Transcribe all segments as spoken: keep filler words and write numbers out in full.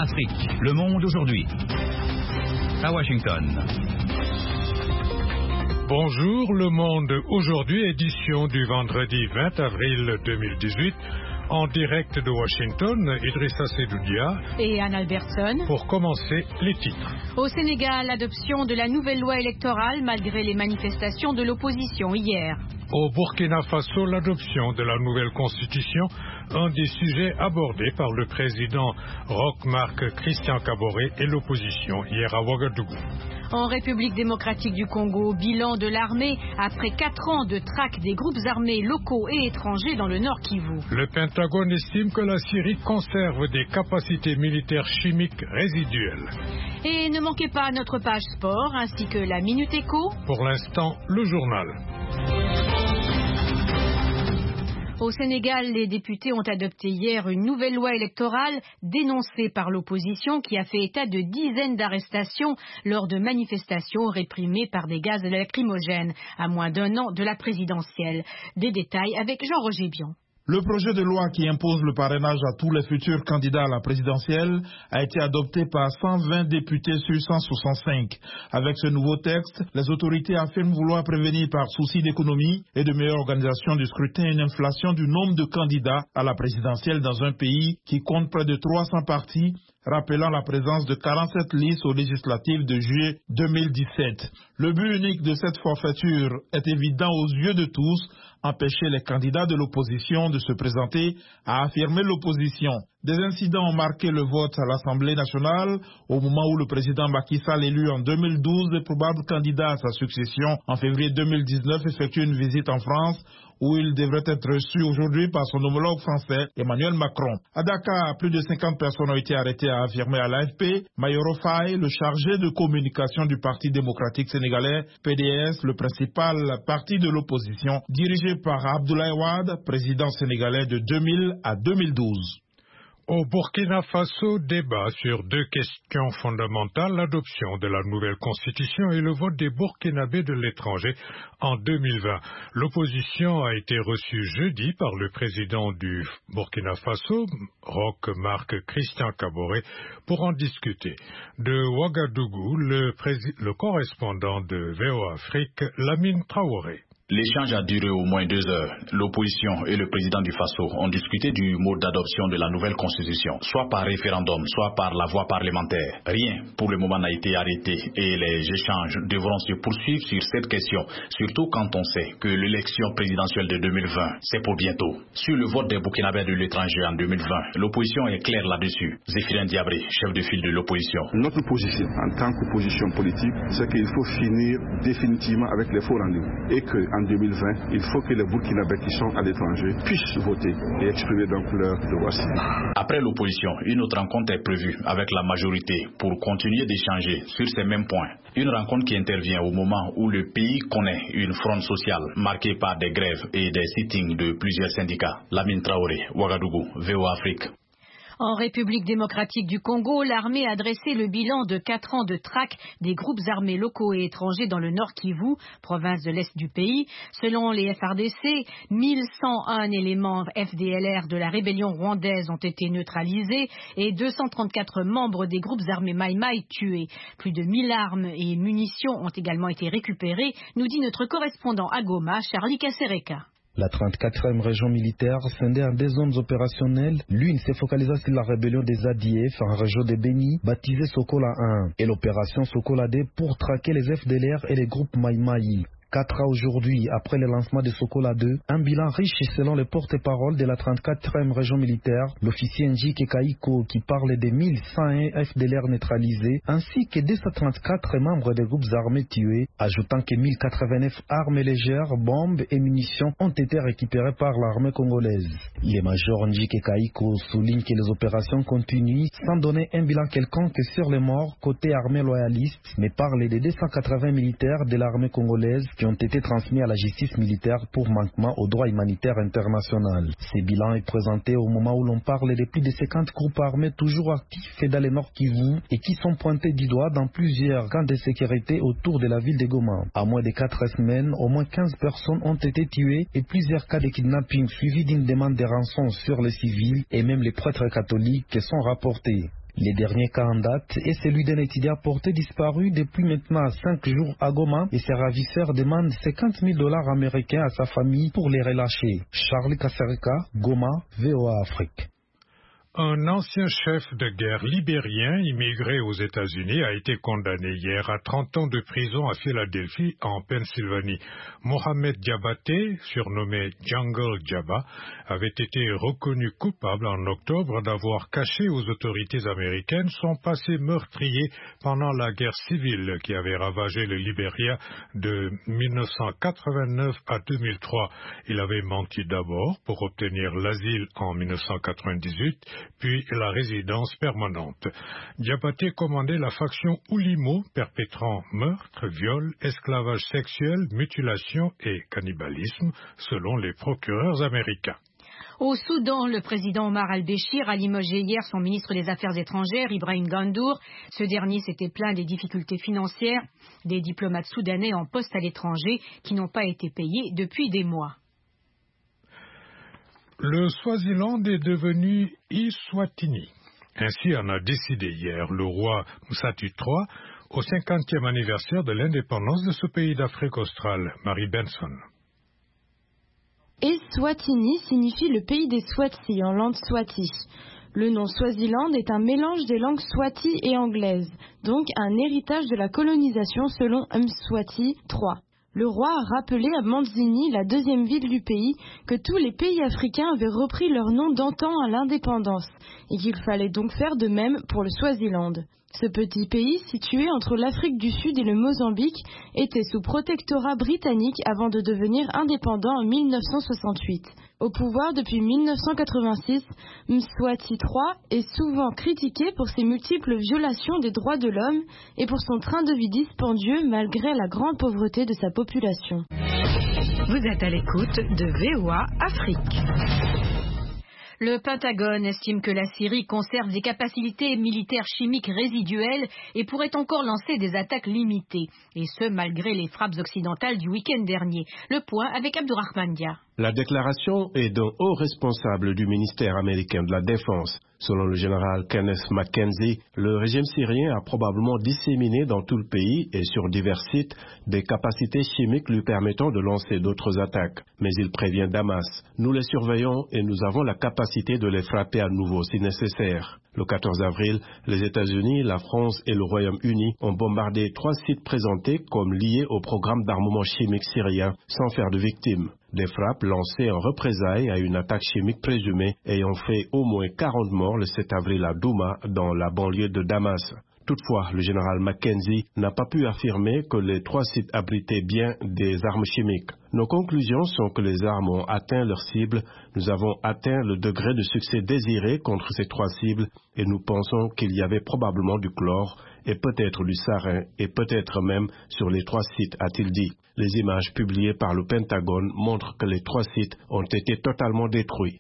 Afrique, le monde aujourd'hui. À Washington. Bonjour, le monde aujourd'hui, édition du vendredi vingt avril deux mille dix-huit. En direct de Washington, Idrissa Sedoudia et Anne Albertson. Pour commencer, les titres. Au Sénégal, l'adoption de la nouvelle loi électorale malgré les manifestations de l'opposition hier. Au Burkina Faso, l'adoption de la nouvelle constitution, un des sujets abordés par le président Roch Marc Christian Kaboré et l'opposition hier à Ouagadougou. En République démocratique du Congo, bilan de l'armée après quatre ans de traque des groupes armés locaux et étrangers dans le Nord Kivu. Le Pentagone estime que la Syrie conserve des capacités militaires chimiques résiduelles. Et ne manquez pas notre page sport ainsi que la Minute Éco. Pour l'instant, le journal. Au Sénégal, les députés ont adopté hier une nouvelle loi électorale dénoncée par l'opposition qui a fait état de dizaines d'arrestations lors de manifestations réprimées par des gaz lacrymogènes à moins d'un an de la présidentielle. Des détails avec Jean-Roger Bion. Le projet de loi qui impose le parrainage à tous les futurs candidats à la présidentielle a été adopté par cent vingt députés sur cent soixante-cinq. Avec ce nouveau texte, les autorités affirment vouloir prévenir par souci d'économie et de meilleure organisation du scrutin une inflation du nombre de candidats à la présidentielle dans un pays qui compte près de trois cents partis, rappelant la présence de quarante-sept listes aux législatives de juillet deux mille dix-sept. Le but unique de cette forfaiture est évident aux yeux de tous, empêcher les candidats de l'opposition de se présenter à affirmer l'opposition. Des incidents ont marqué le vote à l'Assemblée nationale au moment où le président Macky Sall, élu en deux mille douze, le probable candidat à sa succession en février deux mille dix-neuf, effectue une visite en France où il devrait être reçu aujourd'hui par son homologue français, Emmanuel Macron. À Dakar, plus de cinquante personnes ont été arrêtées, a affirmé à l'A F P Mayoro Faye, le chargé de communication du Parti démocratique sénégalais, P D S, le principal parti de l'opposition, dirigé par Abdoulaye Wade, président sénégalais de deux mille à deux mille douze. Au Burkina Faso, débat sur deux questions fondamentales, l'adoption de la nouvelle constitution et le vote des Burkinabés de l'étranger en deux mille vingt. L'opposition a été reçue jeudi par le président du Burkina Faso, Roch Marc Christian Kaboré, pour en discuter. De Ouagadougou, le, prési- le correspondant de V O Afrique, Lamine Traoré. L'échange a duré au moins deux heures. L'opposition et le président du Faso ont discuté du mode d'adoption de la nouvelle constitution, soit par référendum, soit par la voie parlementaire. Rien pour le moment n'a été arrêté et les échanges devront se poursuivre sur cette question, surtout quand on sait que l'élection présidentielle de deux mille vingt, c'est pour bientôt. Sur le vote des Burkinabés de l'étranger en deux mille vingt, l'opposition est claire là-dessus. Zéphirin Diabré, chef de file de l'opposition. Notre position en tant qu'opposition politique, c'est qu'il faut finir définitivement avec les faux rendez-vous et que en deux mille vingt, il faut que les Burkinabés qui sont à l'étranger puissent voter et exprimer donc leur devoir civique. Après l'opposition, une autre rencontre est prévue avec la majorité pour continuer d'échanger sur ces mêmes points. Une rencontre qui intervient au moment où le pays connaît une fronde sociale marquée par des grèves et des sittings de plusieurs syndicats. Lamine Traoré, Ouagadougou, V O Afrique. En République démocratique du Congo, l'armée a dressé le bilan de quatre ans de traque des groupes armés locaux et étrangers dans le Nord Kivu, province de l'Est du pays. Selon les F R D C, mille cent un éléments F D L R de la rébellion rwandaise ont été neutralisés et deux cent trente-quatre membres des groupes armés Maï Maï tués. Plus de mille armes et munitions ont également été récupérées, nous dit notre correspondant à Goma, Charlie Kasereka. La trente-quatrième région militaire scindée en deux zones opérationnelles, l'une s'est focalisée sur la rébellion des A D F en région de Beni, baptisée Sokola un, et l'opération Sokola deux pour traquer les F D L R et les groupes Maï Maï. Quatre ans aujourd'hui, après le lancement de Sokola deux, un bilan riche selon le porte-parole de la trente-quatrième région militaire, l'officier Njike Kaiko, qui parle de mille cent un F D L R neutralisés, ainsi que deux cent trente-quatre membres des groupes armés tués, ajoutant que mille quatre-vingt-neuf armes légères, bombes et munitions ont été récupérées par l'armée congolaise. Le major Njike Kaiko souligne que les opérations continuent sans donner un bilan quelconque sur les morts côté armée loyaliste, mais parle des deux cent quatre-vingts militaires de l'armée congolaise qui ont été transmis à la justice militaire pour manquement au droit humanitaire international. Ce bilan est présenté au moment où l'on parle de plus de cinquante groupes armés toujours actifs dans le Nord Kivu et qui sont pointés du doigt dans plusieurs camps de sécurité autour de la ville de Goma. À moins de quatre semaines, au moins quinze personnes ont été tuées et plusieurs cas de kidnapping suivis d'une demande de rançon sur les civils et même les prêtres catholiques sont rapportés. Les derniers cas en date est celui d'un étudiant porté disparu depuis maintenant cinq jours à Goma et ses ravisseurs demandent cinquante mille dollars américains à sa famille pour les relâcher. Charles Kasserika, Goma, V O A Afrique. Un ancien chef de guerre libérien immigré aux États-Unis a été condamné hier à trente ans de prison à Philadelphie, en Pennsylvanie. Mohamed Diabaté, surnommé Jungle Jabba, avait été reconnu coupable en octobre d'avoir caché aux autorités américaines son passé meurtrier pendant la guerre civile qui avait ravagé le Libéria de mille neuf cent quatre-vingt-neuf à deux mille trois. Il avait menti d'abord pour obtenir l'asile en mille neuf cent quatre-vingt-dix-huit, puis la résidence permanente. Diabaté commandait la faction Oulimo, perpétrant meurtre, viol, esclavage sexuel, mutilation et cannibalisme, selon les procureurs américains. Au Soudan, le président Omar al-Béchir a limogé hier son ministre des Affaires étrangères, Ibrahim Gandour. Ce dernier s'était plaint des difficultés financières des diplomates soudanais en poste à l'étranger qui n'ont pas été payés depuis des mois. Le Swaziland est devenu Eswatini. Ainsi en a décidé hier le roi Msatu trois au cinquantième anniversaire de l'indépendance de ce pays d'Afrique australe. Marie Benson. Eswatini signifie le pays des Swati en langue swati. Le nom Swaziland est un mélange des langues swati et anglaises, donc un héritage de la colonisation selon Mswati trois. Le roi a rappelé à Manzini, la deuxième ville du pays, que tous les pays africains avaient repris leur nom d'antan à l'indépendance et qu'il fallait donc faire de même pour le Swaziland. Ce petit pays, situé entre l'Afrique du Sud et le Mozambique, était sous protectorat britannique avant de devenir indépendant en mille neuf cent soixante-huit. Au pouvoir depuis mille neuf cent quatre-vingt-six, Mswati trois est souvent critiqué pour ses multiples violations des droits de l'homme et pour son train de vie dispendieux malgré la grande pauvreté de sa population. Vous êtes à l'écoute de V O A Afrique. Le Pentagone estime que la Syrie conserve des capacités militaires chimiques résiduelles et pourrait encore lancer des attaques limitées, et ce malgré les frappes occidentales du week-end dernier. Le point avec Abdourahmane Dia. La déclaration est d'un haut responsable du ministère américain de la Défense. Selon le général Kenneth McKenzie, le régime syrien a probablement disséminé dans tout le pays et sur divers sites des capacités chimiques lui permettant de lancer d'autres attaques. Mais il prévient Damas. Nous les surveillons et nous avons la capacité de les frapper à nouveau si nécessaire. Le quatorze avril, les États-Unis, la France et le Royaume-Uni ont bombardé trois sites présentés comme liés au programme d'armement chimique syrien sans faire de victimes. Des frappes lancées en représailles à une attaque chimique présumée ayant fait au moins quarante morts le sept avril à Douma, dans la banlieue de Damas. Toutefois, le général McKenzie n'a pas pu affirmer que les trois sites abritaient bien des armes chimiques. Nos conclusions sont que les armes ont atteint leur cible, nous avons atteint le degré de succès désiré contre ces trois cibles et nous pensons qu'il y avait probablement du chlore et peut-être du sarin et peut-être même sur les trois sites, a-t-il dit. Les images publiées par le Pentagone montrent que les trois sites ont été totalement détruits.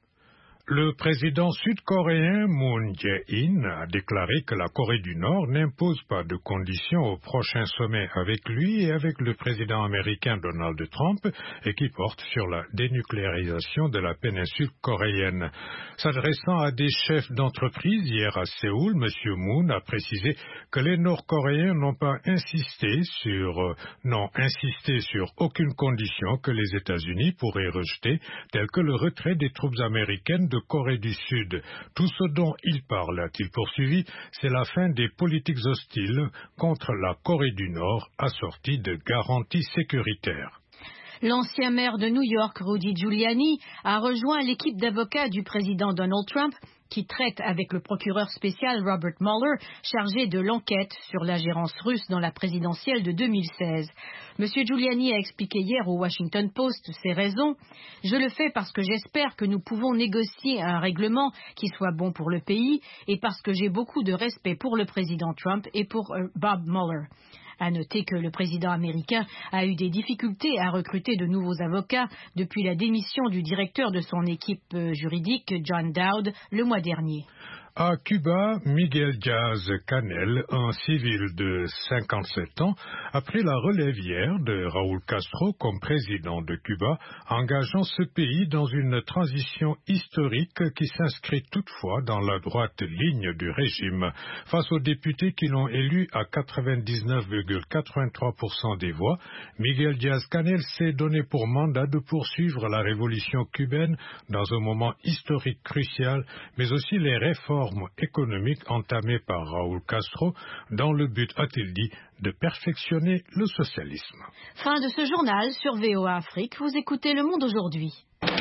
Le président sud-coréen Moon Jae-in a déclaré que la Corée du Nord n'impose pas de conditions au prochain sommet avec lui et avec le président américain Donald Trump et qui porte sur la dénucléarisation de la péninsule coréenne. S'adressant à des chefs d'entreprise hier à Séoul, M. Moon a précisé que les Nord-Coréens n'ont pas insisté sur, euh, n'ont insisté sur aucune condition que les États-Unis pourraient rejeter, telle que le retrait des troupes américaines de Corée du Sud. Tout ce dont il parle, a-t-il poursuivi, c'est la fin des politiques hostiles contre la Corée du Nord assorties de garanties sécuritaires. L'ancien maire de New York, Rudy Giuliani, a rejoint l'équipe d'avocats du président Donald Trump qui traite avec le procureur spécial Robert Mueller, chargé de l'enquête sur l'ingérence russe dans la présidentielle de deux mille seize. M. Giuliani a expliqué hier au Washington Post ses raisons. « Je le fais parce que j'espère que nous pouvons négocier un règlement qui soit bon pour le pays et parce que j'ai beaucoup de respect pour le président Trump et pour euh, Bob Mueller. » À noter que le président américain a eu des difficultés à recruter de nouveaux avocats depuis la démission du directeur de son équipe juridique, John Dowd, le mois dernier. À Cuba, Miguel Díaz-Canel, un civil de cinquante-sept ans, a pris la relève hier de Raúl Castro comme président de Cuba, engageant ce pays dans une transition historique qui s'inscrit toutefois dans la droite ligne du régime. Face aux députés qui l'ont élu à quatre-vingt-dix-neuf virgule quatre-vingt-trois pour cent des voix, Miguel Díaz-Canel s'est donné pour mandat de poursuivre la révolution cubaine dans un moment historique crucial, mais aussi les réformes économiques entamées par Raúl Castro dans le but, a-t-il dit, de perfectionner le socialisme. Fin de ce journal sur V O A Afrique. Vous écoutez Le Monde aujourd'hui.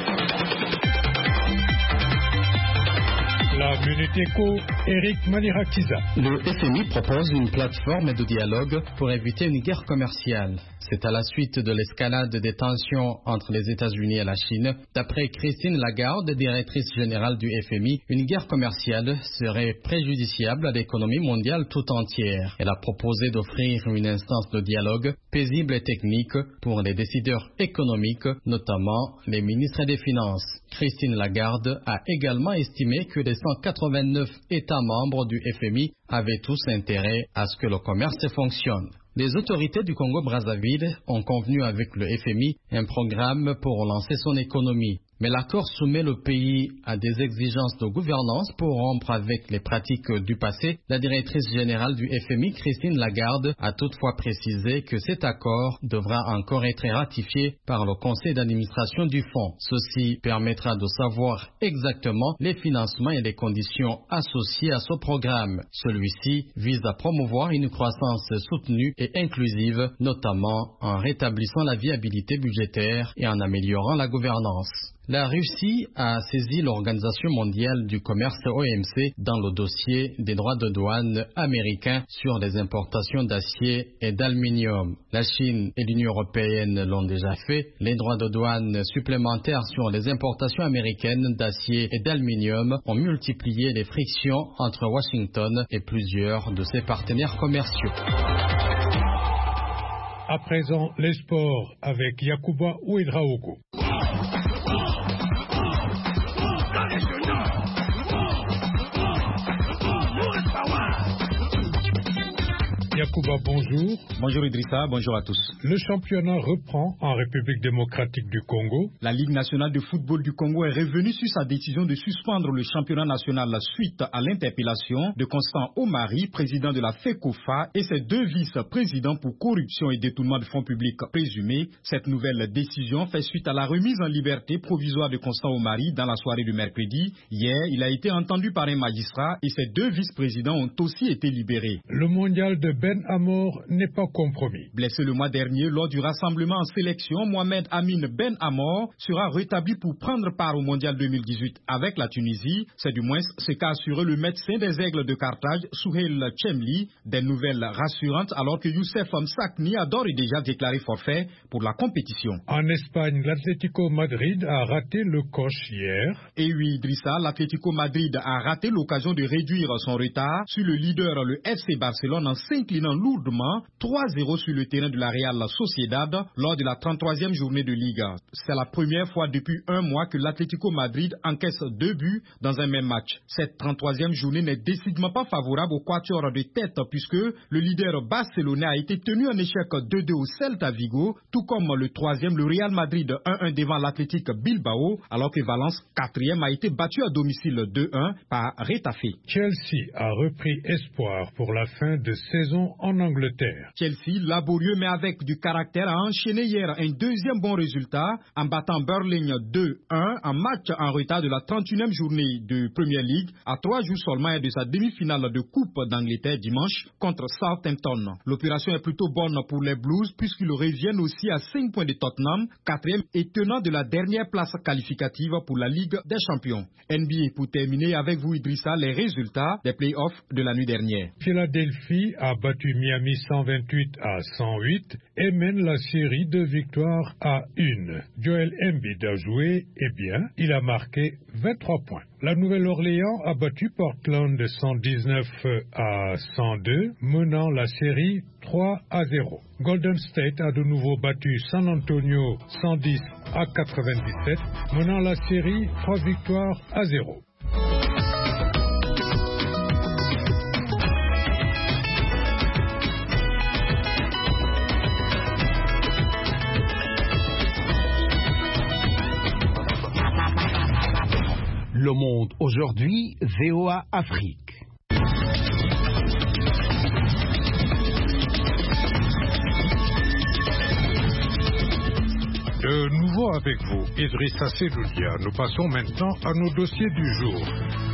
La Minute Éco, Eric Manirakiza. Le F M I propose une plateforme de dialogue pour éviter une guerre commerciale. C'est à la suite de l'escalade des tensions entre les États-Unis et la Chine. D'après Christine Lagarde, directrice générale du F M I, une guerre commerciale serait préjudiciable à l'économie mondiale tout entière. Elle a proposé d'offrir une instance de dialogue paisible et technique pour les décideurs économiques, notamment les ministres des Finances. Christine Lagarde a également estimé que les cent quatre-vingt-neuf États membres du F M I avaient tous intérêt à ce que le commerce fonctionne. Les autorités du Congo-Brazzaville ont convenu avec le F M I un programme pour relancer son économie. Mais l'accord soumet le pays à des exigences de gouvernance pour rompre avec les pratiques du passé. La directrice générale du F M I, Christine Lagarde, a toutefois précisé que cet accord devra encore être ratifié par le conseil d'administration du fonds. Ceci permettra de savoir exactement les financements et les conditions associées à ce programme. Celui-ci vise à promouvoir une croissance soutenue et inclusive, notamment en rétablissant la viabilité budgétaire et en améliorant la gouvernance. La Russie a saisi l'Organisation mondiale du commerce O M C dans le dossier des droits de douane américains sur les importations d'acier et d'aluminium. La Chine et l'Union européenne l'ont déjà fait. Les droits de douane supplémentaires sur les importations américaines d'acier et d'aluminium ont multiplié les frictions entre Washington et plusieurs de ses partenaires commerciaux. À présent, les sports avec Yacouba Ouedraogo. Yacouba, bonjour. Bonjour Idrissa, bonjour à tous. Le championnat reprend en République démocratique du Congo. La Ligue nationale de football du Congo est revenue sur sa décision de suspendre le championnat national suite à l'interpellation de Constant Omari, président de la FECOFA, et ses deux vice-présidents pour corruption et détournement de fonds publics présumés. Cette nouvelle décision fait suite à la remise en liberté provisoire de Constant Omari dans la soirée de mercredi. Hier, il a été entendu par un magistrat et ses deux vice-présidents ont aussi été libérés. Le mondial de Ben Amor n'est pas compromis. Blessé le mois dernier lors du rassemblement en sélection, Mohamed Amin Ben Amor sera rétabli pour prendre part au mondial deux mille dix-huit avec la Tunisie. C'est du moins ce qu'a assuré le médecin des Aigles de Carthage, Souheil Chemli. Des nouvelles rassurantes alors que Youssef Msakni a d'ores et déjà déclaré forfait pour la compétition. En Espagne, l'Atlético Madrid a raté le coche hier. Et oui, Idrissa, l'Atlético Madrid a raté l'occasion de réduire son retard sur le leader, le F C Barcelone, en s'inclinant lourdement trois zéro sur le terrain de la Real Sociedad lors de la trente-troisième journée de Liga. C'est la première fois depuis un mois que l'Atlético Madrid encaisse deux buts dans un même match. Cette trente-troisième journée n'est décidément pas favorable au quatuor de tête puisque le leader barcelonais a été tenu en échec deux deux au Celta Vigo, tout comme le troisième, le Real Madrid un un devant l'Athletic Bilbao, alors que Valence, quatrième, a été battu à domicile deux un par Retafe. Chelsea a repris espoir pour la fin de saison en Angleterre. Chelsea, laborieux mais avec du caractère, a enchaîné hier un deuxième bon résultat en battant Burnley deux un en match en retard de la trente-et-unième journée de Premier League à trois jours seulement de sa demi-finale de Coupe d'Angleterre dimanche contre Southampton. L'opération est plutôt bonne pour les Blues puisqu'ils reviennent aussi à cinq points de Tottenham, quatrième et tenant de la dernière place qualificative pour la Ligue des Champions. N B A pour terminer avec vous Idrissa, les résultats des playoffs de la nuit dernière. Philadelphie a battu Miami cent vingt-huit à cent huit et mène la série de victoires à une. Joel Embiid a joué, et bien, il a marqué vingt-trois points. La Nouvelle-Orléans a battu Portland de cent dix-neuf à cent deux, menant la série trois à zéro. Golden State a de nouveau battu San Antonio cent dix à quatre-vingt-dix-sept, menant la série trois victoires à zéro. Monde aujourd'hui, V O A Afrique. De nouveau avec vous, Idrissa Seloudia. Nous passons maintenant à nos dossiers du jour.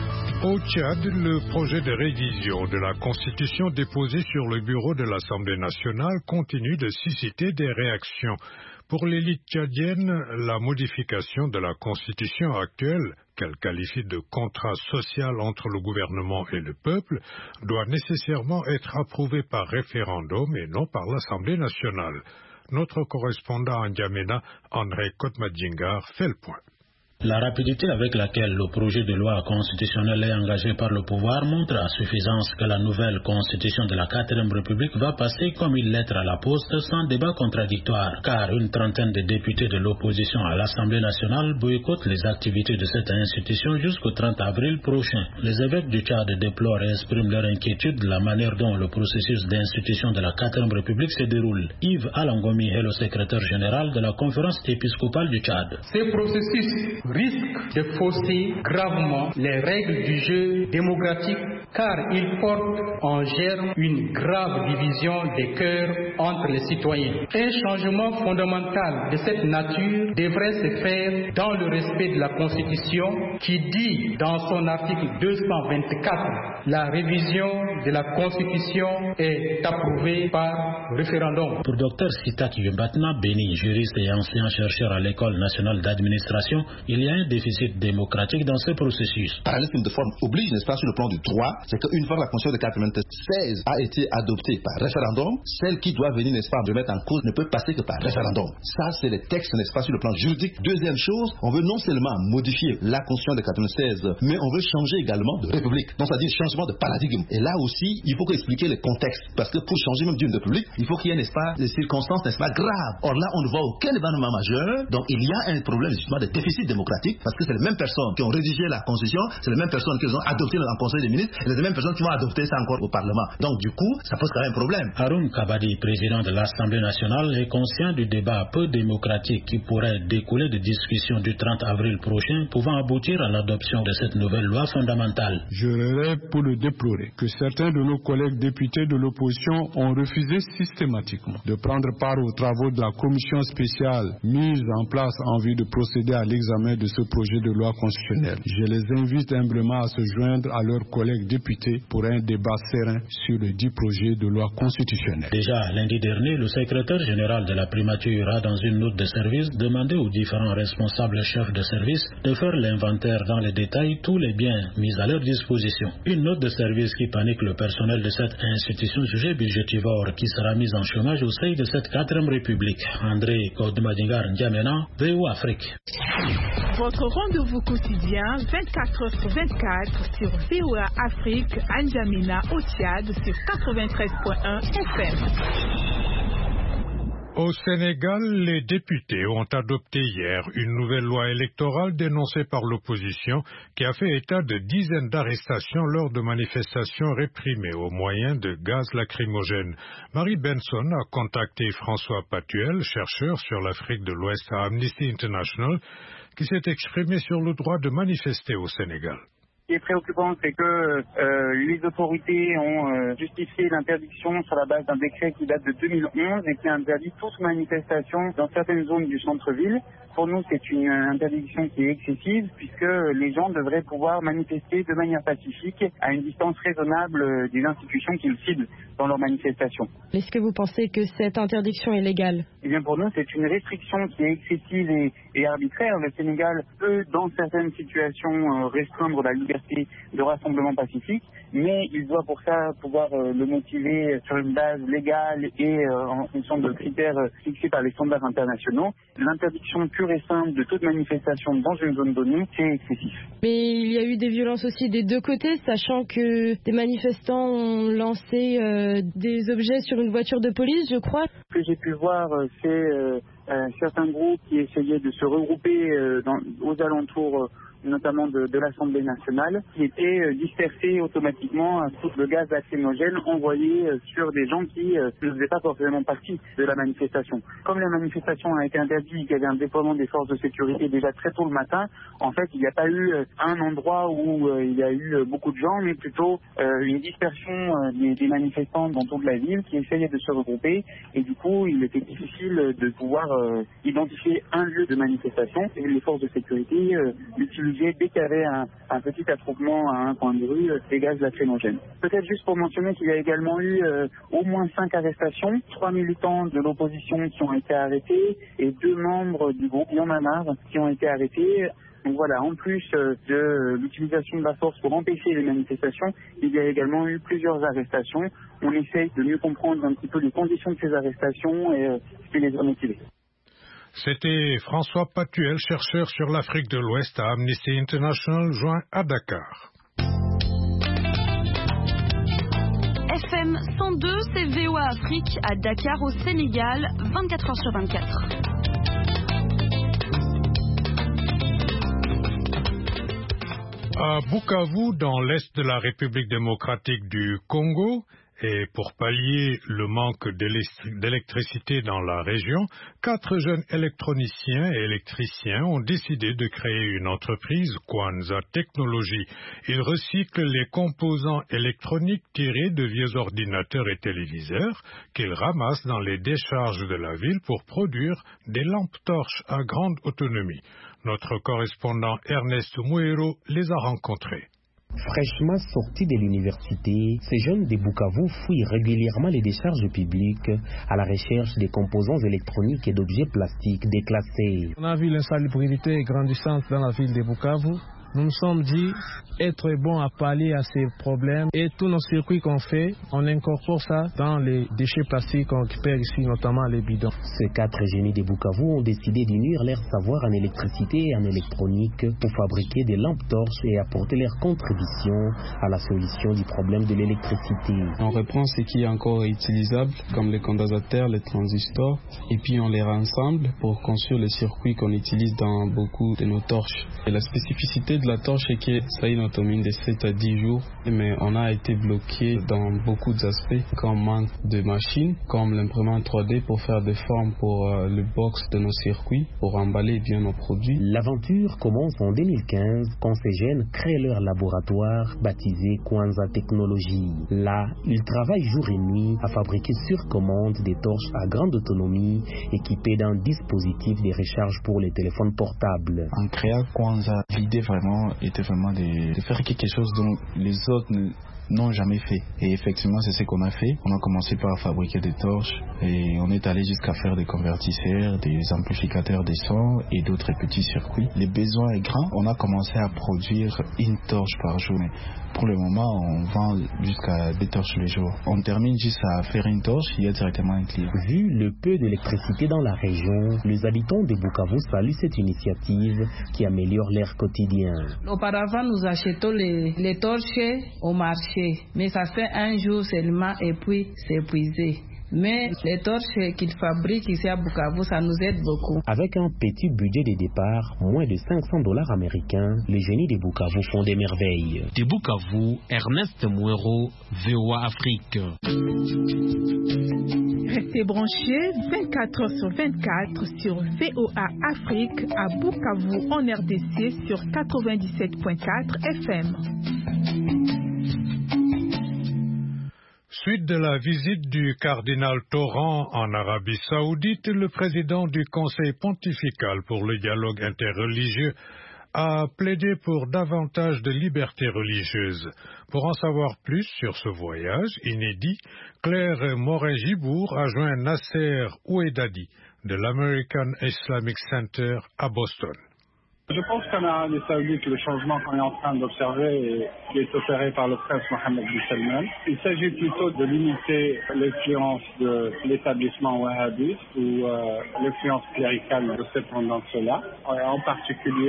Au Tchad, le projet de révision de la Constitution déposé sur le bureau de l'Assemblée nationale continue de susciter des réactions. Pour l'élite tchadienne, la modification de la Constitution actuelle, qu'elle qualifie de contrat social entre le gouvernement et le peuple, doit nécessairement être approuvée par référendum et non par l'Assemblée nationale. Notre correspondant en N'Djamena, André Kotmadjingar, fait le point. La rapidité avec laquelle le projet de loi constitutionnelle est engagé par le pouvoir montre à suffisance que la nouvelle constitution de la quatrième République va passer comme une lettre à la poste sans débat contradictoire, car une trentaine de députés de l'opposition à l'Assemblée nationale boycottent les activités de cette institution jusqu'au trente avril prochain. Les évêques du Tchad déplorent et expriment leur inquiétude de la manière dont le processus d'institution de la quatrième République se déroule. Yves Alangomi est le secrétaire général de la conférence épiscopale du Tchad. Ce processus risque de fausser gravement les règles du jeu démocratique car il porte en germe une grave division des cœurs entre les citoyens. Un changement fondamental de cette nature devrait se faire dans le respect de la Constitution qui dit dans son article deux cent vingt-quatre la révision de la Constitution est approuvée par référendum. Pour Dr Sitak Yumbatna Beni, juriste et ancien chercheur à l'École nationale d'administration, il y a un déficit démocratique dans ce processus. Parallélisme de forme oblige, n'est-ce pas, sur le plan du droit, c'est qu'une fois la Constitution de quatre-vingt-seize a été adoptée par référendum, celle qui doit venir, n'est-ce pas, de mettre en cause ne peut passer que par référendum. Ça, c'est les textes, n'est-ce pas, sur le plan juridique. Deuxième chose, on veut non seulement modifier la Constitution de quatre-vingt-seize, mais on veut changer également de république. Donc, c'est-à-dire changement de paradigme. Et là aussi, il faut expliquer le contexte, parce que pour changer même d'une république, il faut qu'il y ait, n'est-ce pas, des circonstances, n'est-ce pas, graves. Or là, on ne voit aucun événement majeur, donc il y a un problème justement de déficit démocratique, parce que c'est les mêmes personnes qui ont rédigé la Constitution, c'est les mêmes personnes qui ont adopté en Conseil des ministres, et les mêmes personnes qui vont adopter ça encore au Parlement. Donc du coup, ça pose quand même un problème. Haroun Kabadi, président de l'Assemblée nationale, est conscient du débat peu démocratique qui pourrait découler de discussions du trente avril prochain, pouvant aboutir à l'adoption de cette nouvelle loi fondamentale. Je relève pour le déplorer que certains de nos collègues députés de l'opposition ont refusé systématiquement de prendre part aux travaux de la commission spéciale mise en place en vue de procéder à l'examen de ce projet de loi constitutionnelle. Je les invite humblement à se joindre à leurs collègues députés pour un débat serein sur le dit projet de loi constitutionnelle. Déjà lundi dernier, le secrétaire général de la primature a, dans une note de service, demandé aux différents responsables chefs de service de faire l'inventaire dans les détails tous les biens mis à leur disposition. Une note de service qui panique le personnel de cette institution jugée budgétivore qui sera mise en chômage au sein de cette quatrième république. André Kodmadingar N'Djamena, V O A Afrique. Votre rendez-vous quotidien vingt-quatre heures sur vingt-quatre sur V O A Afrique à N'Djamena au Tchad sur quatre-vingt-treize point un F M. Au Sénégal, les députés ont adopté hier une nouvelle loi électorale dénoncée par l'opposition qui a fait état de dizaines d'arrestations lors de manifestations réprimées au moyen de gaz lacrymogène. Marie Benson a contacté François Patuel, chercheur sur l'Afrique de l'Ouest à Amnesty International, qui s'est exprimé sur le droit de manifester au Sénégal. Ce qui est préoccupant, c'est que euh, les autorités ont euh, justifié l'interdiction sur la base d'un décret qui date de deux mille onze et qui interdit toute manifestation dans certaines zones du centre-ville. Pour nous, c'est une interdiction qui est excessive puisque les gens devraient pouvoir manifester de manière pacifique à une distance raisonnable des institutions qu'ils ciblent dans leurs manifestations. Est-ce que vous pensez que cette interdiction est légale? Eh bien, pour nous, c'est une restriction qui est excessive et, et arbitraire. Le Sénégal peut, dans certaines situations, euh, restreindre la liberté de rassemblement pacifique, mais il doit pour ça pouvoir euh, le motiver sur une base légale et euh, en fonction de critères euh, fixés par les standards internationaux. L'interdiction pure et simple de toute manifestation dans une zone donnée, c'est excessif. Mais il y a eu des violences aussi des deux côtés, sachant que des manifestants ont lancé euh, des objets sur une voiture de police, je crois. Ce que j'ai pu voir, c'est euh, euh, certains groupes qui essayaient de se regrouper euh, dans, aux alentours euh, notamment de, de l'Assemblée nationale, qui était dispersé automatiquement sous le gaz lacrymogène envoyé sur des gens qui ne faisaient pas forcément partie de la manifestation. Comme la manifestation a été interdite, il y avait un déploiement des forces de sécurité déjà très tôt le matin, en fait il n'y a pas eu un endroit où il y a eu beaucoup de gens, mais plutôt une dispersion des, des manifestants dans toute la ville qui essayaient de se regrouper, et du coup il était difficile de pouvoir identifier un lieu de manifestation, et les forces de sécurité utilisaient dès qu'il y avait un, un petit attroupement à un coin de rue des gaz lacrymogènes. Peut-être juste pour mentionner qu'il y a également eu euh, au moins cinq arrestations, trois militants de l'opposition qui ont été arrêtés et deux membres du groupe Y en a marre qui ont été arrêtés. Donc voilà, en plus euh, de l'utilisation de la force pour empêcher les manifestations, il y a également eu plusieurs arrestations. On essaye de mieux comprendre un petit peu les conditions de ces arrestations et euh, ce qui les a motivés. C'était François Patuel, chercheur sur l'Afrique de l'Ouest à Amnesty International, joint à Dakar. F M cent deux, c'est V O A Afrique à Dakar au Sénégal, vingt-quatre heures sur vingt-quatre. À Bukavu, dans l'est de la République démocratique du Congo, et pour pallier le manque d'électricité dans la région, quatre jeunes électroniciens et électriciens ont décidé de créer une entreprise, Kwanza Technologies. Ils recyclent les composants électroniques tirés de vieux ordinateurs et téléviseurs qu'ils ramassent dans les décharges de la ville pour produire des lampes torches à grande autonomie. Notre correspondant Ernest Mouero les a rencontrés. Fraîchement sortis de l'université, ces jeunes de Bukavu fouillent régulièrement les décharges publiques à la recherche des composants électroniques et d'objets plastiques déclassés. On a vu l'insalubrité grandissante dans la ville de Bukavu. Nous nous sommes dit être bon à pallier à ces problèmes et tous nos circuits qu'on fait, on incorpore ça dans les déchets plastiques qu'on récupère ici, notamment les bidons. Ces quatre génies de Bukavu ont décidé d'unir leur savoir en électricité et en électronique pour fabriquer des lampes torches et apporter leur contribution à la solution du problème de l'électricité. On reprend ce qui est encore utilisable, comme les condensateurs, les transistors, et puis on les rassemble pour construire les circuits qu'on utilise dans beaucoup de nos torches. Et la spécificité de la torche est que ça a une autonomie de sept à dix jours, mais on a été bloqué dans beaucoup d'aspects, comme manque de machines, comme l'imprimante trois D pour faire des formes pour euh, le box de nos circuits, pour emballer bien nos produits. L'aventure commence en deux mille quinze quand ces jeunes créent leur laboratoire baptisé Kwanza Technologies. Là, ils travaillent jour et nuit à fabriquer sur commande des torches à grande autonomie équipées d'un dispositif de recharge pour les téléphones portables. En créant Kwanza, l'idée vraiment était vraiment de, de faire quelque chose dont les autres n'ont jamais fait. Et effectivement, c'est ce qu'on a fait. On a commencé par fabriquer des torches et on est allé jusqu'à faire des convertisseurs, des amplificateurs de son et d'autres petits circuits. Les besoins est grand. On a commencé à produire une torche par jour. Mais pour le moment, on vend jusqu'à deux torches le jour. On termine juste à faire une torche, il y a directement un client. Vu le peu d'électricité dans la région, les habitants de Bukavu saluent cette initiative qui améliore leur quotidien. Auparavant, nous achetons les, les torches au marché, mais ça fait un jour seulement et puis c'est épuisé. Mais les torches qu'ils fabriquent ici à Bukavu, ça nous aide beaucoup. Avec un petit budget de départ, moins de cinq cents dollars américains, les génies de Bukavu font des merveilles. De Bukavu, Ernest Mouero, V O A Afrique. Restez branchés vingt-quatre heures sur vingt-quatre sur V O A Afrique à Bukavu en R D C sur quatre-vingt-dix-sept virgule quatre F M. Suite de la visite du cardinal Torrent en Arabie Saoudite, le président du Conseil pontifical pour le dialogue interreligieux a plaidé pour davantage de liberté religieuse. Pour en savoir plus sur ce voyage inédit, Claire Morin-Gibour a joint Nasser Ouedadi de l'American Islamic Center à Boston. Je pense qu'en Arabie Saoudite, le changement qu'on est en train d'observer et qui est opéré par le prince Mohammed bin Salman, il s'agit plutôt de limiter l'influence de l'établissement wahhabiste ou euh, l'influence cléricale de cette tendance-là. En particulier,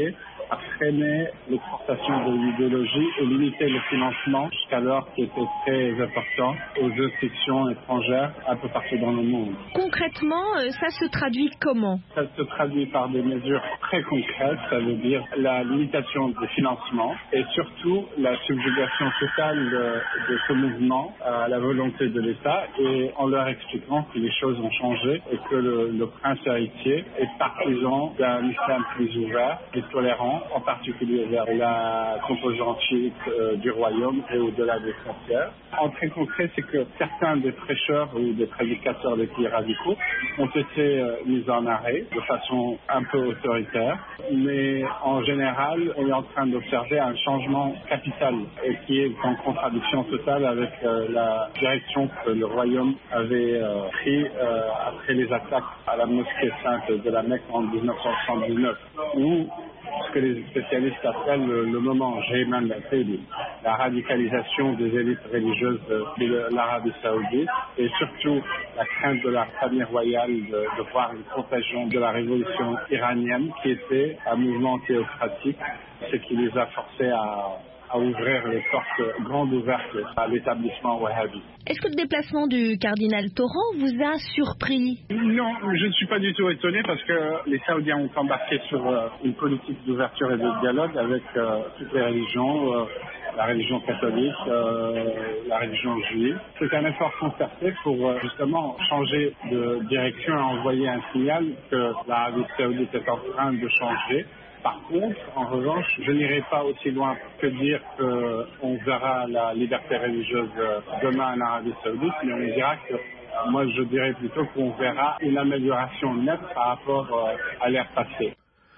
à freiner l'exportation de l'idéologie et limiter le financement jusqu'alors qui était très important aux institutions étrangères un peu partout dans le monde. Concrètement, ça se traduit comment? Ça se traduit par des mesures très concrètes, ça veut dire la limitation des financements et surtout la subjugation totale de, de ce mouvement à la volonté de l'État et en leur expliquant que les choses ont changé et que le, le prince héritier est partisan d'un islam plus ouvert et tolérant, en particulier vers la composante chiite euh, du royaume et au-delà des frontières. En très concret, c'est que certains des prêcheurs ou des prédicateurs des pays radicaux ont été euh, mis en arrêt de façon un peu autoritaire, mais en général, on est en train d'observer un changement capital et qui est en contradiction totale avec euh, la direction que le royaume avait euh, pris euh, après les attaques à la mosquée sainte de la Mecque en dix-neuf cent soixante-dix-neuf, où ce que les spécialistes appellent le, le moment Jayman Bateli, la radicalisation des élites religieuses de, de l'Arabie Saoudite et surtout la crainte de la famille royale de, de voir une contagion de la révolution iranienne qui était un mouvement théocratique, ce qui les a forcés à à ouvrir les portes grandes ouvertes à l'établissement wahhabi. Est-ce que le déplacement du cardinal Torrent vous a surpris? Non, je ne suis pas du tout étonné parce que les Saoudiens ont embarqué sur euh, une politique d'ouverture et de dialogue avec euh, toutes les religions, euh, la religion catholique, euh, la religion juive. C'est un effort concerté pour euh, justement changer de direction et envoyer un signal que l'Arabie Saoudite est en train de changer. Par contre, en revanche, je n'irai pas aussi loin que dire qu'on verra la liberté religieuse demain en Arabie Saoudite, mais on dira que, moi je dirais plutôt qu'on verra une amélioration nette par rapport à l'ère passée.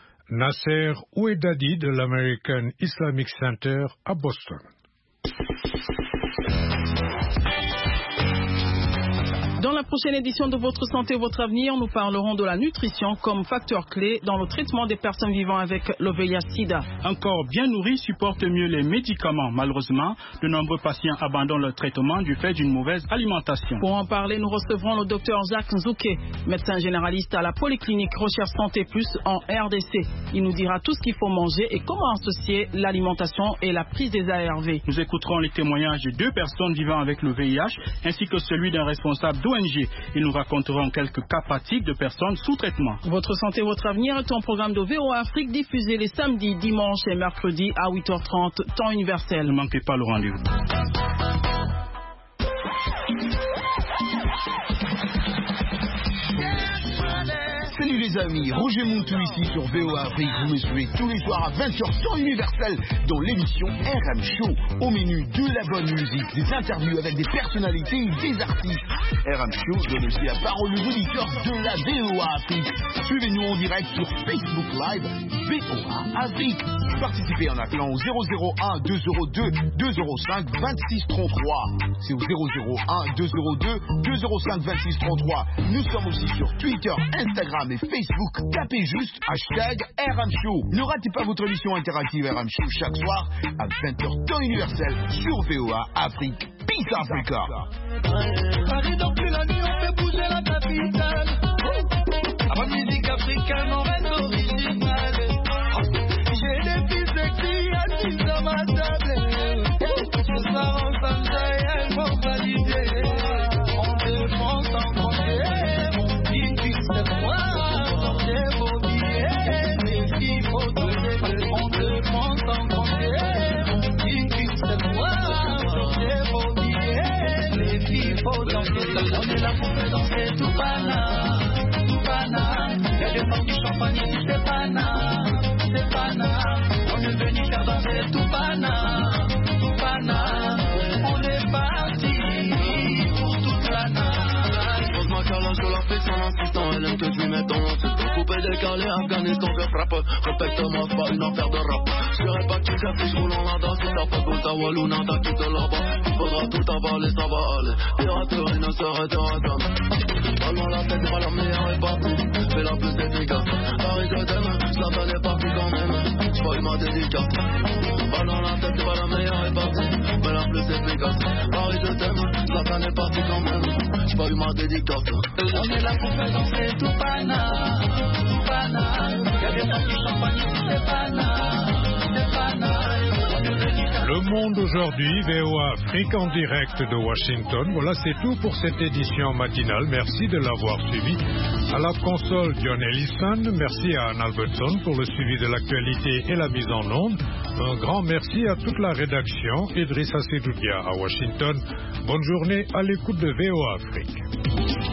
Nasser Ouedadi de l'American Islamic Center à Boston. Dans la prochaine édition de Votre Santé, Votre Avenir, nous parlerons de la nutrition comme facteur clé dans le traitement des personnes vivant avec le V I H sida. Un corps bien nourri supporte mieux les médicaments. Malheureusement, de nombreux patients abandonnent leur traitement du fait d'une mauvaise alimentation. Pour en parler, nous recevrons le docteur Jacques Nzouké, médecin généraliste à la Polyclinique Recherche Santé Plus en R D C. Il nous dira tout ce qu'il faut manger et comment associer l'alimentation et la prise des A R V. Nous écouterons les témoignages de deux personnes vivant avec le V I H ainsi que celui d'un responsable d'O N G. Ils nous raconteront quelques cas pratiques de personnes sous traitement. Votre santé, votre avenir est un programme de V O A Afrique diffusé les samedis, dimanches et mercredis à huit heures trente, temps universel. Ne manquez pas le rendez-vous. Salut les amis, Roger Montou ici sur V O A Afrique. Vous me suivez tous les soirs à vingt heures temps universel dans l'émission R M Show. Au menu de la bonne musique, des interviews avec des personnalités et des artistes. R M Show donne aussi la parole aux auditeurs de la V O A Afrique. Suivez-nous en direct sur Facebook Live V O A Afrique. Participez en appelant au zéro zéro un deux zéro deux deux zéro cinq vingt-six trente-trois. C'est au zéro zéro un deux zéro deux deux zéro cinq vingt-six trente-trois. Nous sommes aussi sur Twitter, Instagram et Facebook. Tapez juste hashtag R M Show. Ne ratez pas votre émission interactive R M Show chaque soir à vingt heures temps universel sur V O A Afrique. Peace Africa. Paris donc plus la nuit, on fait bouger la capitale. La musique africaine, on reste original. J'ai des filles sexy assises dans ma table. Ce soir ensemble, elles vont valider. On défend sans compter. Mon petit c'est moi. Sortez vos billets. Les filles, faut donner. On défend sans compter. Mon petit c'est moi. Sortez vos billets. Les filles, faut danser. On est là pour faire danser tout banal. Tout banal. Y'a des femmes du champagne ici, c'est banal. C'est banal. On est venu faire danser tout banal. Tout banal. On est parti pour toute la night. Pose-moi calage sur la fesse en insistant. Elle aime que je lui mette dans l'ancien. Coupé, décalé, Afghanistan, je frappe. Respecte-moi, c'est pas une affaire de rap. Je serai pas qui fait fiche roulant la danse. Si t'as pas goût à Wallouna, t'as quitté là-bas. Il faudra tout avaler, ça va aller. Piraterie ne s'arrêtera jamais. Parle-moi la tête, pas la meilleure est partie. Fais la plus efficace. Paris, je t'aime, Zlatan est parti quand même. J'pas eu ma dédicace. Parle-moi la tête, pas la meilleure est partie. Mais la plus efficace. Paris, je t'aime, Zlatan est parti quand même. J'pas eu ma dédicace. On est là pour faire danser tout banal. Tout banal. Y'a des femmes qui champagne ici, c'est banal. Monde aujourd'hui, V O A Afrique en direct de Washington. Voilà, c'est tout pour cette édition matinale. Merci de l'avoir suivi. À la console, John Ellison. Merci à Anne Albertson pour le suivi de l'actualité et la mise en onde. Un grand merci à toute la rédaction. Idrissa Sedoudia à Washington. Bonne journée à l'écoute de V O A Afrique.